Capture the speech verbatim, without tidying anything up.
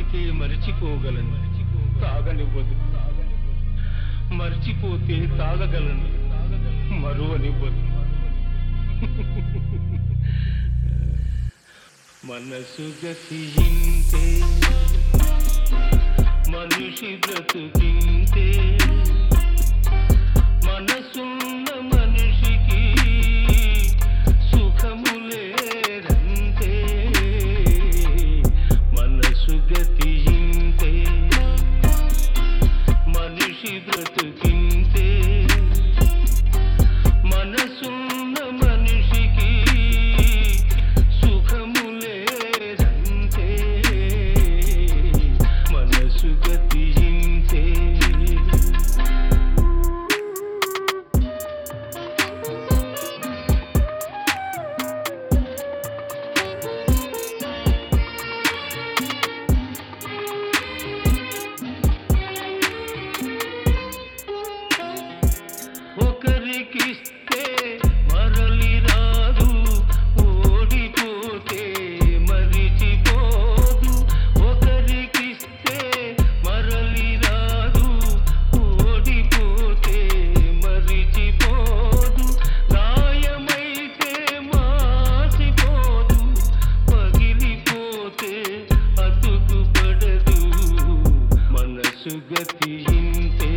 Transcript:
తాగితే మరిచిపోగలను, తాగనివ్వదు. మర్చిపోతే తాగగలను, మరువనివ్వదు. మనసు గతింతే, మనిషి బ్రతుకింతే. మనసున్న మనిషికి సుఖములేరంతే. మనసు గతింతే, మనిషి బ్రతుకింతే. మనసున్న మనిషికి సుఖములేరంతే. మనసు గతింతే. ఒకరికిస్తే మరలి రాదు, ఓడిపోతే మరిచిపోదు. ఒకరికిస్తే మరలి రాదు, ఓడిపోతే మరిచిపోదు. గాయమైతే మాసిపోదు, పగిలిపోతే అతుకుపడదు. మనసు గతింతే,